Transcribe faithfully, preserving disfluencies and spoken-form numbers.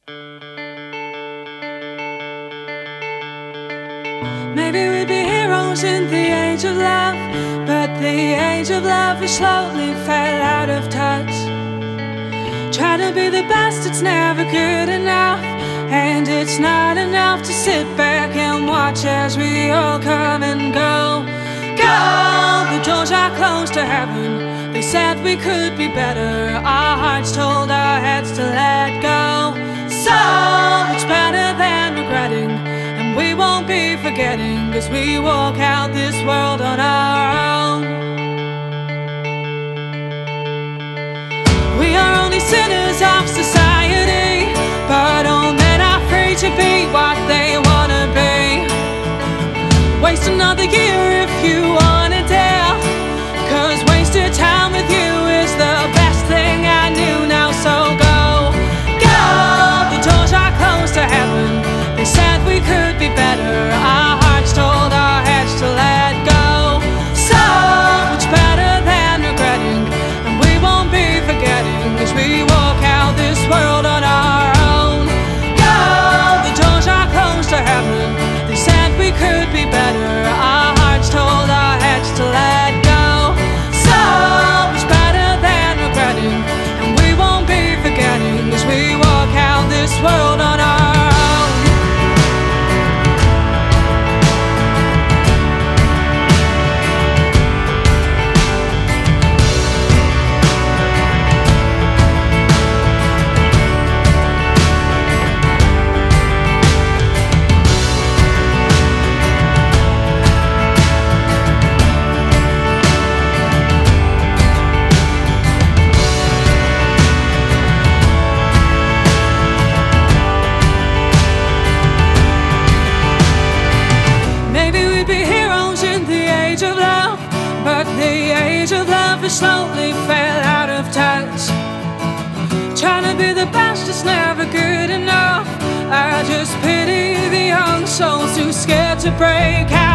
Maybe we'd be heroes in the age of love, but the age of love has slowly fell out of touch. Try to be the best, it's never good enough, and it's not enough to sit back and watch as we all come and go. Go! The doors are closed to heaven. They said we could be better. Our hearts told our heads to let go. So it's better than regretting, and we won't be forgetting, 'cause we walk out this world on our own. We are only sinners of society, but all men are free to be what they wanna be. Waste another year if you wanna dare, 'cause wasted time with you is the best thing I knew. Now so go, go. The doors are closed to heaven. They said we could be better. Our hearts told our heads to let go. So much better than regretting, and we won't be forgetting, 'cause we walk out this world on our own. Go. The doors are closed to heaven. They said we could be better. Our hearts told our heads to let go. So much better than regretting, and we won't be forgetting, 'cause we walk out this world on our own. Slowly fell out of touch. Trying to be the best is never good enough. I just pity the young souls too scared to break out.